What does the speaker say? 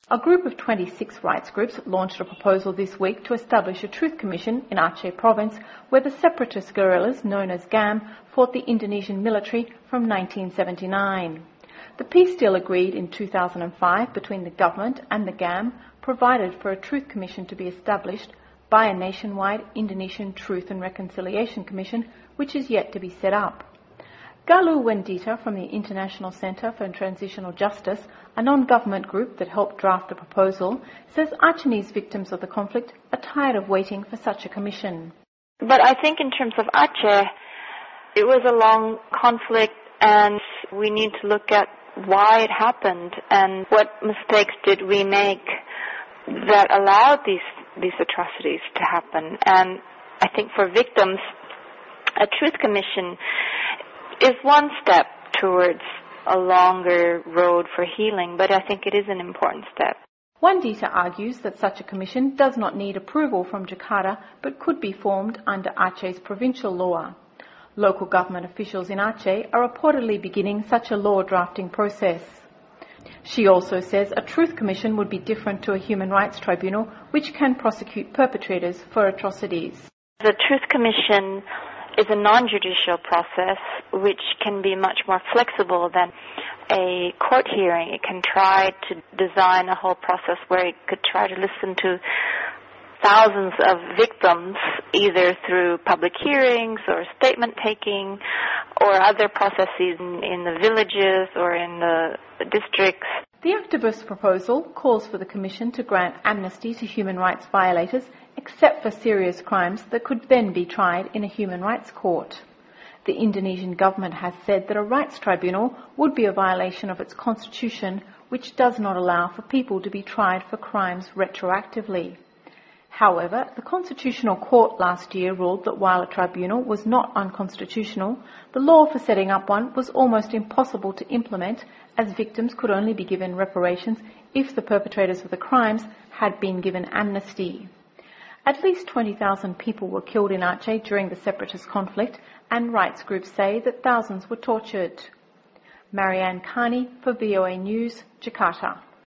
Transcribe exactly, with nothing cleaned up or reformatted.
A group of twenty-six rights groups launched a proposal this week to establish a truth commission in Aceh province, where the separatist guerrillas known as GAM fought the Indonesian military from nineteen seventy-nine. The peace deal agreed in two thousand five between the government and the GAM provided for a truth commission to be established by a nationwide Indonesian Truth and Reconciliation Commission, which is yet to be set up. Galuh Wendita from the International Centre for Transitional Justice, a non-government group that helped draft the proposal, says Achenese victims of the conflict are tired of waiting for such a commission. But I think in terms of Aceh, it was a long conflict and we need to look at why it happened and what mistakes did we make that allowed these these atrocities to happen. And I think for victims, a truth commission is one step towards a longer road for healing, but I think it is an important step. Wendita argues that such a commission does not need approval from Jakarta, but could be formed under Aceh's provincial law. Local government officials in Aceh are reportedly beginning such a law drafting process. She also says a truth commission would be different to a human rights tribunal, which can prosecute perpetrators for atrocities. The truth commission is a non-judicial process which can be much more flexible than a court hearing. It can try to design a whole process where it could try to listen to thousands of victims, either through public hearings or statement taking or other processes in, in the villages or in the districts. The activist proposal calls for the Commission to grant amnesty to human rights violators except for serious crimes that could then be tried in a human rights court. The Indonesian government has said that a rights tribunal would be a violation of its constitution, which does not allow for people to be tried for crimes retroactively. However, the Constitutional Court last year ruled that while a tribunal was not unconstitutional, the law for setting up one was almost impossible to implement, as victims could only be given reparations if the perpetrators of the crimes had been given amnesty. At least twenty thousand people were killed in Aceh during the separatist conflict, and rights groups say that thousands were tortured. Marianne Carney for V O A News, Jakarta.